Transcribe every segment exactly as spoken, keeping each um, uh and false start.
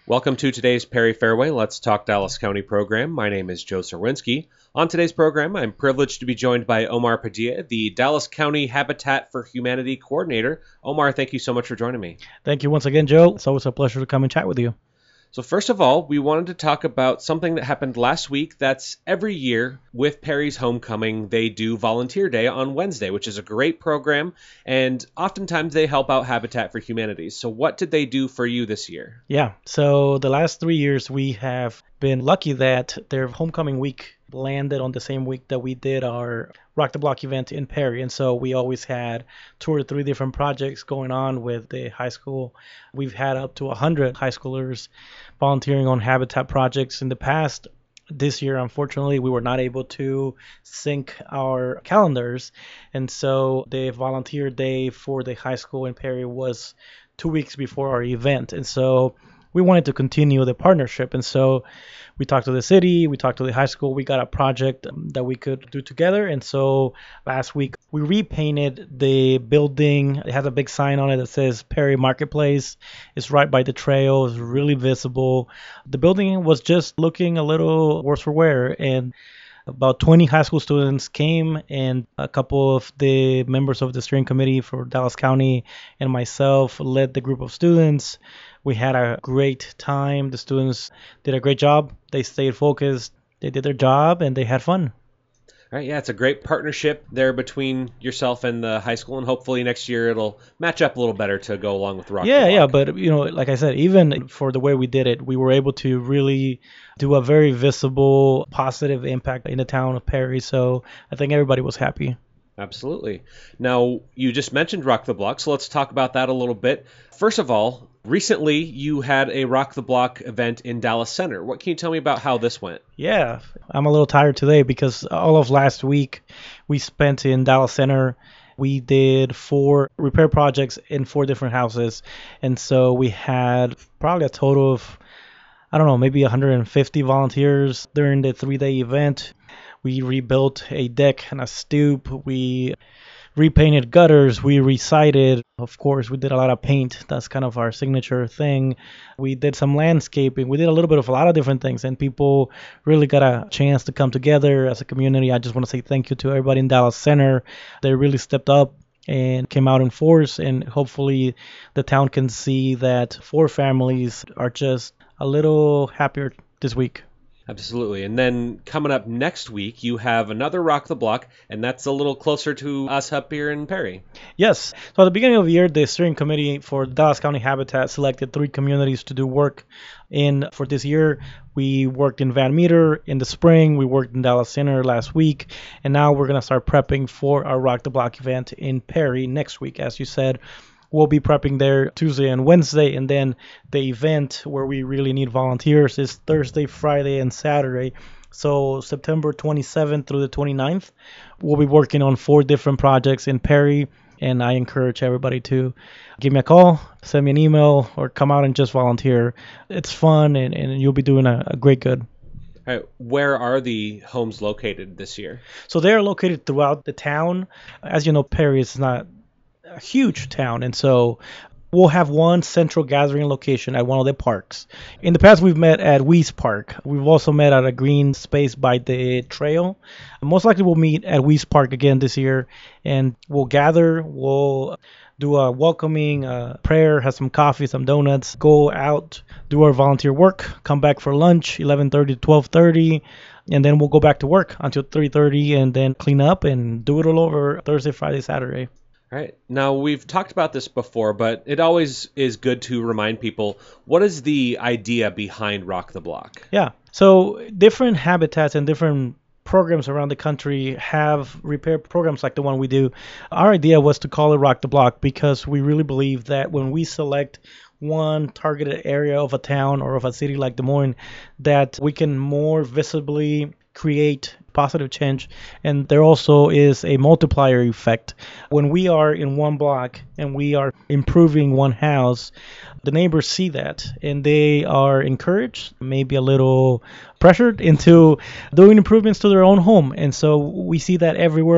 Welcome to today's Perry Fairway Let's Talk Dallas County program. My name is Joe Serwinski. On today's program, I'm privileged to be joined by Omar Padilla, the Dallas County Habitat for Humanity Coordinator. Omar, thank you so much for joining me. Thank you once again, Joe. It's always a pleasure to come and chat with you. So first of all, we wanted to talk about something that happened last week. That's every year with Perry's Homecoming, they do Volunteer Day on Wednesday, which is a great program, and oftentimes they help out Habitat for Humanity. So what did they do for you this year? Yeah, so the last three years we have been lucky that their Homecoming week landed on the same week that we did our Rock the Block event in Perry. And so we always had two or three different projects going on with the high school. We've had up to one hundred high schoolers volunteering on Habitat projects in the past. This year, unfortunately, we were not able to sync our calendars. And so the volunteer day for the high school in Perry was two weeks before our event. And so we wanted to continue the partnership. And so we talked to the city, we talked to the high school, we got a project that we could do together. And so last week we repainted the building. It has a big sign on it that says Perry Marketplace. It's right by the trail. It's really visible. The building was just looking a little worse for wear, and about twenty high school students came, and a couple of the members of the steering committee for Dallas County and myself led the group of students. We had a great time. The students did a great job. They stayed focused. They did their job, and they had fun. All right, yeah, it's a great partnership there between yourself and the high school, and hopefully next year it'll match up a little better to go along with Rock the Yeah, Block. yeah, but you know, like I said, even for the way we did it, we were able to really do a very visible, positive impact in the town of Perry. So I think everybody was happy. Absolutely. Now, you just mentioned Rock the Block, so let's talk about that a little bit. First of all, recently you had a Rock the Block event in Dallas Center. What can you tell me about how this went? Yeah, I'm a little tired today because all of last week we spent in Dallas Center. We did four repair projects in four different houses. And so we had probably a total of, I don't know, maybe one hundred fifty volunteers during the three-day event. We rebuilt a deck and a stoop. We repainted gutters. We resided. Of course, we did a lot of paint. That's kind of our signature thing. We did some landscaping. We did a little bit of a lot of different things, and people really got a chance to come together as a community. I just want to say thank you to everybody in Dallas Center. They really stepped up and came out in force, and hopefully the town can see that four families are just a little happier this week. Absolutely. And then coming up next week, you have another Rock the Block, and that's a little closer to us up here in Perry. Yes. So at the beginning of the year, the steering committee for Dallas County Habitat selected three communities to do work in for this year. We worked in Van Meter in the spring. We worked in Dallas Center last week. And now we're going to start prepping for our Rock the Block event in Perry next week. As you said, we'll be prepping there Tuesday and Wednesday, and then the event where we really need volunteers is Thursday, Friday, and Saturday. So September twenty-seventh through the twenty-ninth, we'll be working on four different projects in Perry, and I encourage everybody to give me a call, send me an email, or come out and just volunteer. It's fun, and, and you'll be doing a, a great good. All right, where are the homes located this year? So they're located throughout the town. As you know, Perry is not a huge town, and so we'll have one central gathering location at one of the parks. In the past, we've met at Weiss Park. We've also met at a green space by the trail. Most likely we'll meet at Weiss Park again this year, and we'll gather, we'll do a welcoming uh, prayer, have some coffee, some donuts, go out, do our volunteer work, come back for lunch, eleven thirty to twelve thirty, and then we'll go back to work until three thirty, and then clean up and do it all over Thursday, Friday, Saturday. All right. Now, we've talked about this before, but it always is good to remind people, what is the idea behind Rock the Block? Yeah. So different habitats and different programs around the country have repair programs like the one we do. Our idea was to call it Rock the Block because we really believe that when we select one targeted area of a town or of a city like Des Moines, that we can more visibly create positive change, and there also is a multiplier effect. When we are in one block and we are improving one house, the neighbors see that and they are encouraged, maybe a little pressured into doing improvements to their own home. And so we see that everywhere.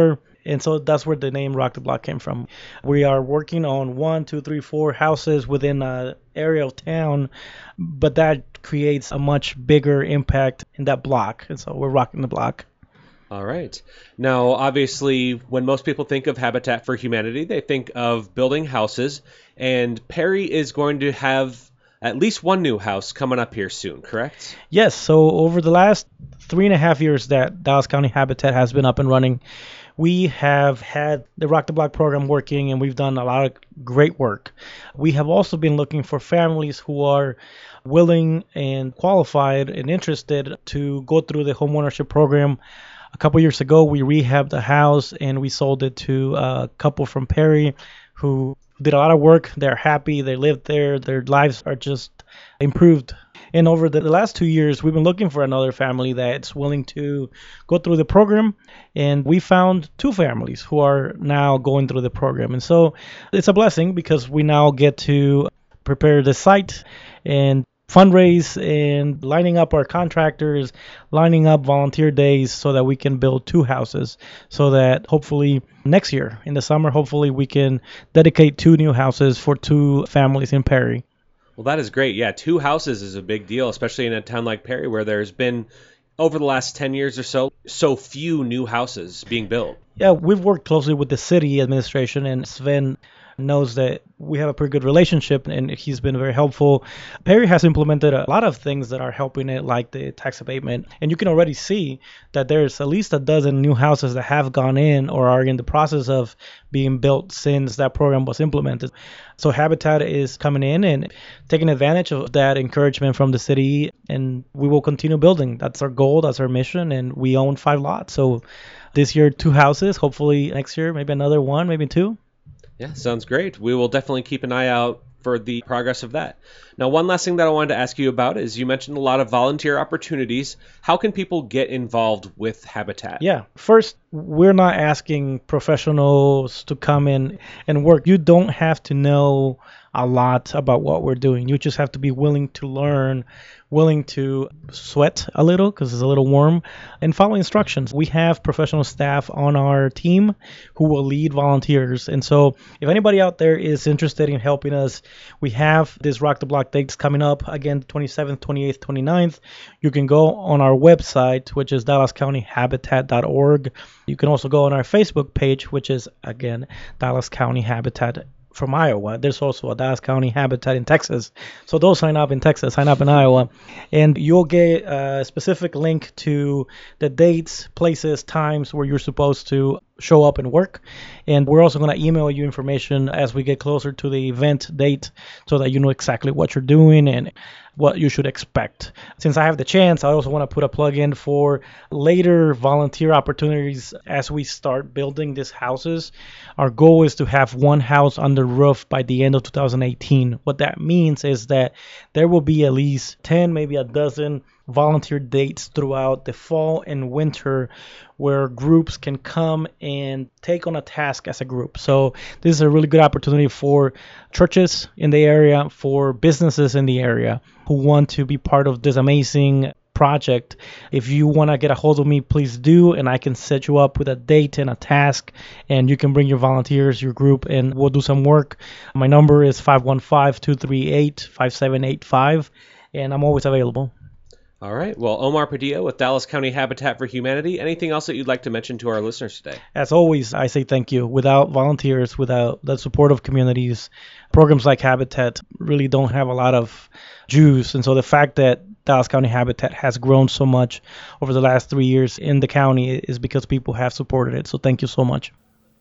And so that's where the name Rock the Block came from. We are working on one, two, three, four houses within an area of town, but that creates a much bigger impact in that block. And so we're rocking the block. All right. Now, obviously, when most people think of Habitat for Humanity, they think of building houses. And Perry is going to have at least one new house coming up here soon, correct? Yes. So over the last three and a half years that Dallas County Habitat has been up and running, we have had the Rock the Block program working, and we've done a lot of great work. We have also been looking for families who are willing and qualified and interested to go through the homeownership program. A couple years ago, we rehabbed a house and we sold it to a couple from Perry who did a lot of work. They're happy. They live there. Their lives are just improved. And over the last two years, we've been looking for another family that's willing to go through the program. And we found two families who are now going through the program. And so it's a blessing because we now get to prepare the site and fundraise and lining up our contractors, lining up volunteer days so that we can build two houses, so that hopefully next year in the summer, hopefully we can dedicate two new houses for two families in Perry. Well, that is great. Yeah, two houses is a big deal, especially in a town like Perry where there's been, over the last ten years or so, so few new houses being built. Yeah, we've worked closely with the city administration, and Sven knows that we have a pretty good relationship, and he's been very helpful. Perry has implemented a lot of things that are helping it, like the tax abatement. And you can already see that there's at least a dozen new houses that have gone in or are in the process of being built since that program was implemented. So Habitat is coming in and taking advantage of that encouragement from the city, and we will continue building. That's our goal, that's our mission, and we own five lots. So this year, two houses, hopefully next year, maybe another one, maybe two. Yeah, sounds great. We will definitely keep an eye out for the progress of that. Now, one last thing that I wanted to ask you about is you mentioned a lot of volunteer opportunities. How can people get involved with Habitat? Yeah. First, we're not asking professionals to come in and work. You don't have to know a lot about what we're doing. You just have to be willing to learn, willing to sweat a little because it's a little warm, and follow instructions. We have professional staff on our team who will lead volunteers. And so if anybody out there is interested in helping us, we have this Rock the Block dates coming up, again, twenty-seventh, twenty-eighth, twenty-ninth. You can go on our website, which is dallas county habitat dot org. You can also go on our Facebook page, which is, again, Dallas County Habitat from Iowa. There's also a Dallas County Habitat in Texas. So those sign up in Texas, sign up in Iowa. And you'll get a specific link to the dates, places, times where you're supposed to show up and work. And we're also going to email you information as we get closer to the event date so that you know exactly what you're doing and what you should expect. Since I have the chance, I also want to put a plug in for later volunteer opportunities as we start building these houses. Our goal is to have one house under roof by the end of two thousand eighteen. What that means is that there will be at least ten, maybe a dozen volunteer dates throughout the fall and winter where groups can come and take on a task as a group. So this is a really good opportunity for churches in the area, for businesses in the area who want to be part of this amazing project. If you want to get a hold of me, please do, and I can set you up with a date and a task, and you can bring your volunteers, your group, and we'll do some work. My number is five one five, two three eight, five seven eight five, and I'm always available. All right. Well, Omar Padilla with Dallas County Habitat for Humanity. Anything else that you'd like to mention to our listeners today? As always, I say thank you. Without volunteers, without the support of communities, programs like Habitat really don't have a lot of juice. And so the fact that Dallas County Habitat has grown so much over the last three years in the county is because people have supported it. So thank you so much.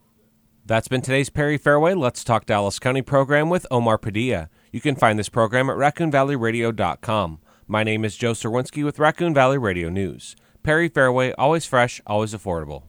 That's been today's Perry Fairway Let's Talk Dallas County program with Omar Padilla. You can find this program at raccoon valley radio dot com. My name is Joe Serwinski with Raccoon Valley Radio News. Perry Fairway, always fresh, always affordable.